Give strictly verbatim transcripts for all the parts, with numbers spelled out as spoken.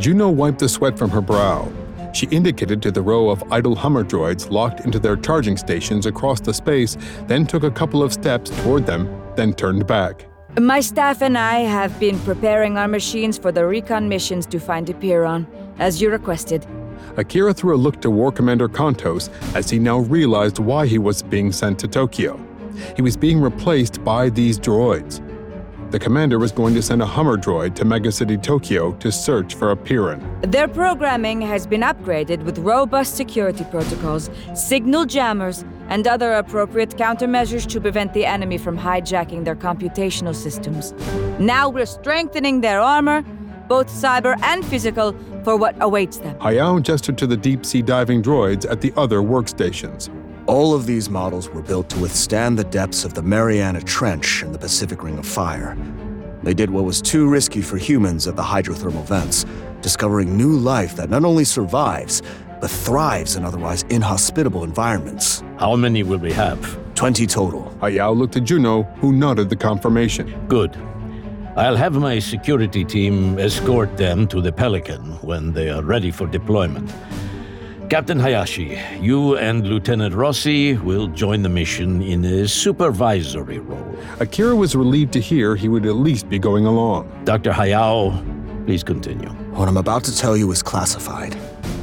Juno wiped the sweat from her brow. She indicated to the row of idle Hummer droids locked into their charging stations across the space, then took a couple of steps toward them, then turned back. My staff and I have been preparing our machines for the recon missions to find Epiron, as you requested. Akira threw a look to War Commander Kontos as he now realized why he was being sent to Tokyo. He was being replaced by these droids. The commander was going to send a Hummer droid to Megacity Tokyo to search for Epiron. Their programming has been upgraded with robust security protocols, signal jammers, and other appropriate countermeasures to prevent the enemy from hijacking their computational systems. Now we're strengthening their armor, both cyber and physical, for what awaits them. Hayao gestured to the deep-sea diving droids at the other workstations. All of these models were built to withstand the depths of the Mariana Trench and the Pacific Ring of Fire. They did what was too risky for humans at the hydrothermal vents, discovering new life that not only survives, but thrives in otherwise inhospitable environments. How many will we have? Twenty total. Hayao looked at Juno, who nodded the confirmation. Good. I'll have my security team escort them to the Pelican when they are ready for deployment. Captain Hayashi, you and Lieutenant Rossi will join the mission in a supervisory role. Akira was relieved to hear he would at least be going along. Doctor Hayao, please continue. What I'm about to tell you is classified.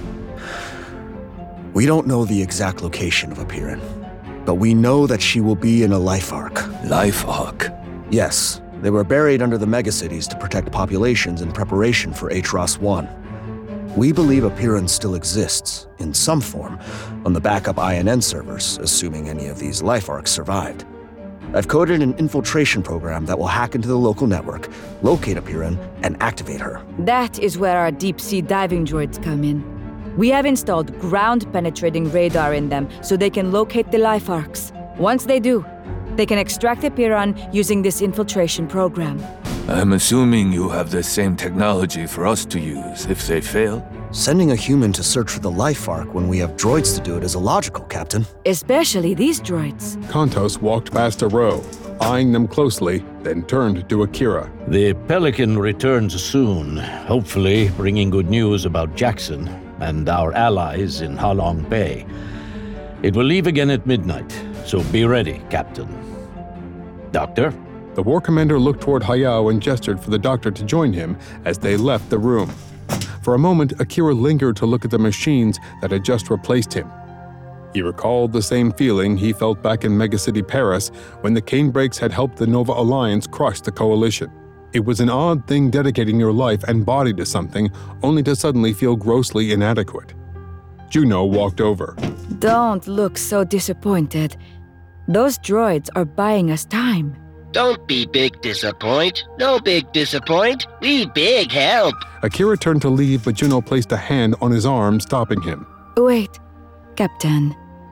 We don't know the exact location of Epiron, but we know that she will be in a life arc. Life arc? Yes. They were buried under the megacities to protect populations in preparation for H R O S one. We believe Epiron still exists, in some form, on the backup I N N servers, assuming any of these life arcs survived. I've coded an infiltration program that will hack into the local network, locate Epiron, and activate her. That is where our deep-sea diving droids come in. We have installed ground-penetrating radar in them so they can locate the life arcs. Once they do, they can extract Epiron using this infiltration program. I'm assuming you have the same technology for us to use if they fail? Sending a human to search for the life arc when we have droids to do it is illogical, Captain. Especially these droids. Kontos walked past a row, eyeing them closely, then turned to Akira. The Pelican returns soon, hopefully bringing good news about Jackson and our allies in Halong Bay. It will leave again at midnight, so be ready, Captain. Doctor? The war commander looked toward Hayao and gestured for the doctor to join him as they left the room. For a moment, Akira lingered to look at the machines that had just replaced him. He recalled the same feeling he felt back in Megacity Paris when the Canebrakes had helped the Nova Alliance crush the Coalition. It was an odd thing dedicating your life and body to something only to suddenly feel grossly inadequate. Juno walked over. Don't look so disappointed. Those droids are buying us time. Don't be big disappoint. No big disappoint. We big help. Akira turned to leave, but Juno placed a hand on his arm, stopping him. Wait, Captain.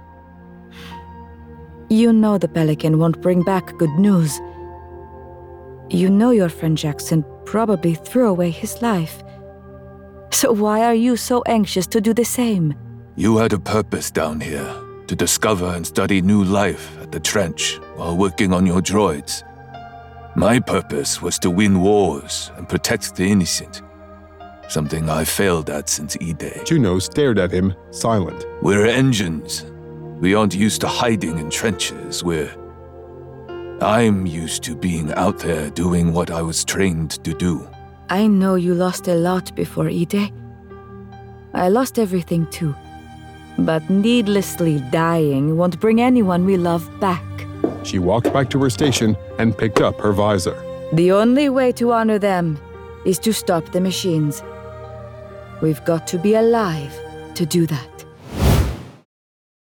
You know the Pelican won't bring back good news. You know your friend Jackson probably threw away his life. So why are you so anxious to do the same? You had a purpose down here, to discover and study new life at the Trench while working on your droids. My purpose was to win wars and protect the innocent, something I failed at since E-Day. Juno stared at him, silent. We're engines. We aren't used to hiding in trenches. We're... I'm used to being out there doing what I was trained to do. I know you lost a lot before E-Day. I lost everything too. But needlessly dying won't bring anyone we love back. She walked back to her station and picked up her visor. The only way to honor them is to stop the machines. We've got to be alive to do that.